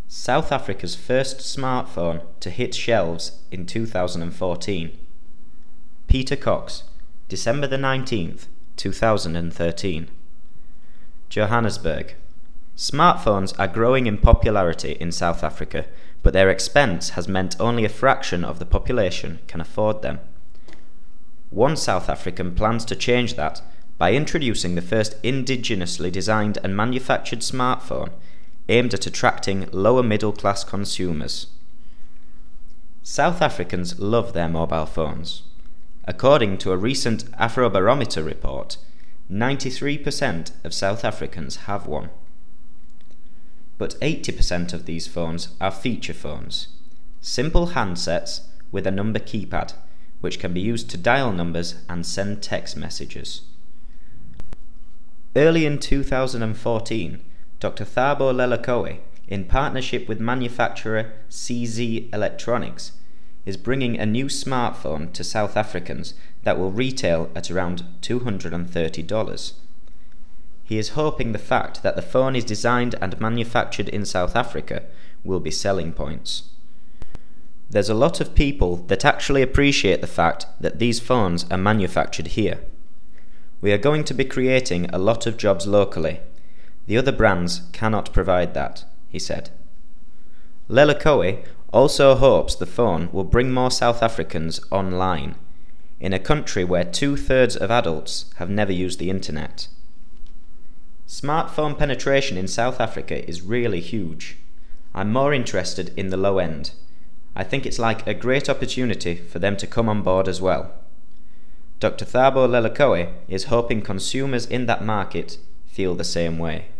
South Africa's first smartphone to hit shelves in 2014. Peter Cox, December the 19th, 2013. Johannesburg. Smartphones are growing in popularity in South Africa, but their expense has meant only a fraction of the population can afford them. One South African plans to change that by introducing the first indigenously designed and manufactured smartphone aimed at attracting lower middle class consumers. South Africans love their mobile phones. According to a recent Afrobarometer report, 93% of South Africans have one. But 80% of these phones are feature phones, simple handsets with a number keypad, which can be used to dial numbers and send text messages. Early in 2014, Dr. Thabo Lelakoe, in partnership with manufacturer CZ Electronics, is bringing a new smartphone to South Africans that will retail at around $230. He is hoping the fact that the phone is designed and manufactured in South Africa will be selling points. There's a lot of people that actually appreciate the fact that these phones are manufactured here. We are going to be creating a lot of jobs locally. The other brands cannot provide that, he said. Lelakoe also hopes the phone will bring more South Africans online, in a country where 2/3 of adults have never used the internet. Smartphone penetration in South Africa is really huge. I'm more interested in the low end. I think it's like a great opportunity for them to come on board as well. Dr. Thabo Lelakoe is hoping consumers in that market feel the same way.